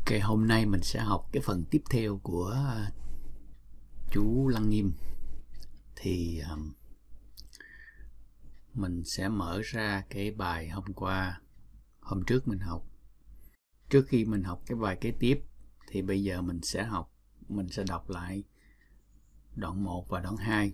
Ok, hôm nay mình sẽ học cái phần tiếp theo của chú Lăng Nghiêm. Thì mình sẽ mở ra cái bài hôm trước mình học. Trước khi mình học cái bài kế tiếp thì bây giờ mình sẽ đọc lại đoạn 1 và đoạn 2.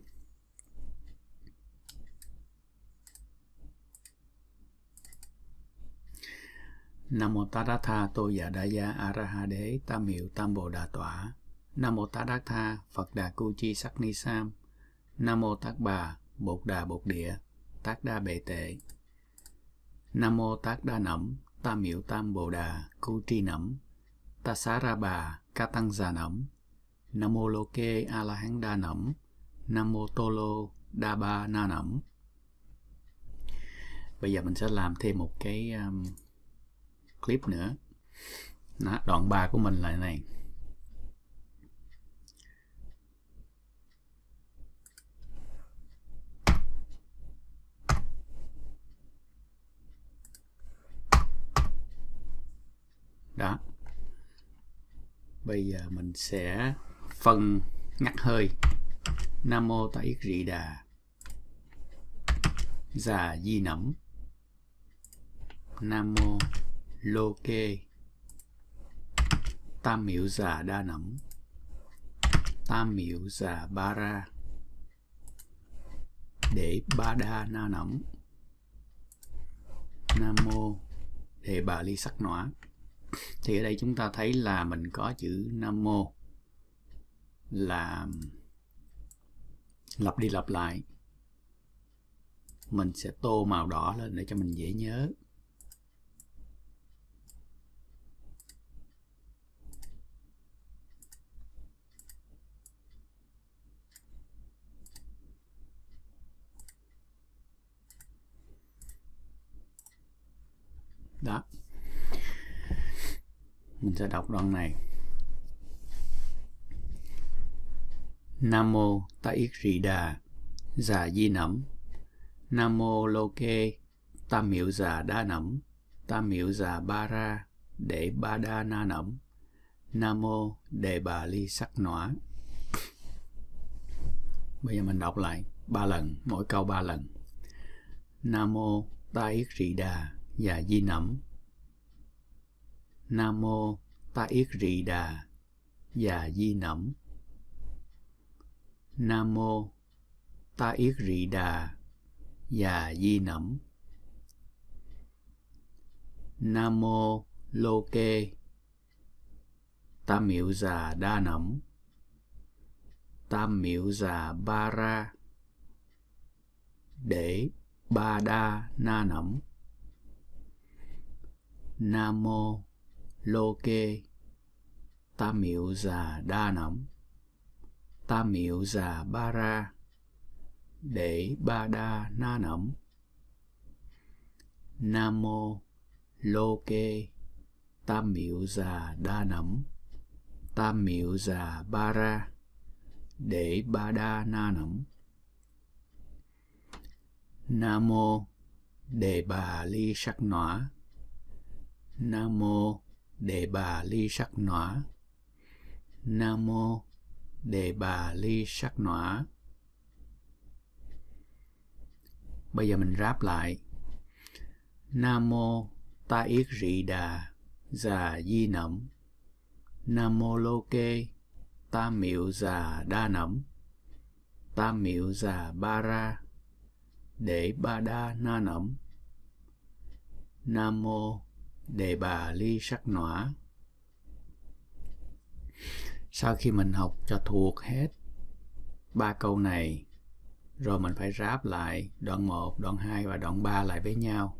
Nam mô Tát Tha Tô Dạ Đa Ya A Ra Ha Đế Tam Hiệu Tam Bồ Đà Tỏa. Nam mô Tát Tha Phật Đà Cu Chi Sắc Ni Sam. Nam mô Tát Bà Bột Đà Bột Địa Tát Đa Bệ Tệ. Nam mô Tát Đa Nẫm Tam Hiệu Tam Bồ Đà Cu Tri Nẫm Ta Xá Ra Bà Ca Tăng Già Nẫm. Nam mô Lô Kê A La Hán Đa Nẫm. Nam mô Tô Lô Đa Ba Na Nẫm. Bây giờ mình sẽ làm thêm một cái clip nữa. Đoạn 3 của mình là này. Đó. Bây giờ mình sẽ phân ngắt hơi. Nam mô Ta Yết Rị Đà Già Di Nẫm. Nam mô Lô Kê Tam Miệu Già Đa Nẫm. Tam Miệu Già Ba Ra Để Ba Đa Na Nẫm. Nam mô Đề Bà Ly Sắc Nỏa. Thì ở đây chúng ta thấy là mình có chữ Nam mô là lặp đi lặp lại. Mình sẽ tô màu đỏ lên để cho mình dễ nhớ. Đó. Mình sẽ đọc đoạn này. Nam mô Ta Yết Rị Đà Già Di Nẫm. Nam mô Lô Kê Tam Miệu Già Đa Nẫm. Tam Miệu Già Ba Ra Để Ba Đa Na Nẫm. Nam mô Đề Bà Ly Sắc Nỏa. Bây giờ mình đọc lại 3 lần, mỗi câu 3 lần. Nam mô Ta Yết Rị Đà Già Di Nẫm. Nam mô Ta Yết Rị Đà Già Di Nẫm. Nam mô Ta Yết Rị Đà Già Di Nẫm. Nam mô Lô Kê Tam Miệu Già Đa Nẫm. Tam Miệu Già Ba Ra Để Ba Đa Na Nẫm. Nam mô Lô Kê Tam Miệu Già Đa Nẫm. Tam Miệu Già Ba Ra Để Ba Đa Na Nẫm. Nam mô Lô Kê Tam Miệu Già Đa Nẫm. Tam Miệu Già Ba Ra Để Ba Đa Na Nẫm. Nam mô Đề Bà Ly Sắc Nỏa. Nam mô Đề Bà Ly Sắc Nỏa. Nam mô Đề Bà Ly Sắc Nỏa. Bây giờ mình ráp lại. Nam mô Ta Yết Rị Đà Già Di Nẫm. Nam mô Lô Kê Tam Miệu Già Đa Nẫm. Tam Miệu Già Ba Ra Để Ba Đa Na Nẫm. Nam mô Đề Bà Ly Sắc Nỏa. Sau khi mình học cho thuộc hết 3 câu này, rồi mình phải ráp lại đoạn 1, đoạn 2 và đoạn 3 lại với nhau.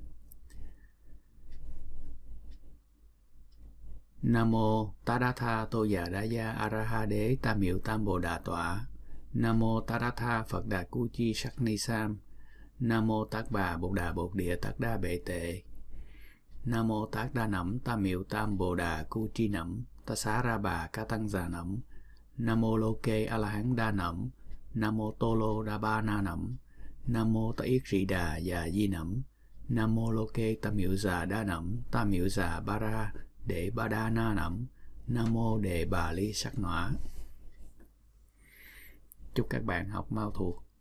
Nam mô Tát Tha Tô Dạ Đa Ya A Ra Ha Đế Tam Hiệu Tam Bồ Đà Tỏa. Nam mô Tát Tha Phật Đà Cu Chi Sắc Ni Sam. Nam mô Tát Bà Bột Đà Bột Địa Tát Đa Bệ Tệ. Nam mô Tát Đa Nẫm Tam Hiệu Tam Bồ Đà Cu Tri Nẫm Ta Xá Ra Bà Ca Tăng Già Nẫm. Nam mô Lô Kê A La Hán Đa Nẫm. Nam mô Tô Lô Đa Ba Na Nẫm. Nam mô Ta Yết Rị Đà Già Di Nẫm. Nam mô Lô Kê Tam Miệu Già Đa Nẫm. Tam Miệu Già Ba Ra Để Ba Đa Na Nẫm. Nam mô Đề Bà Lý Sắc Nọa. Chúc các bạn học mau thuộc.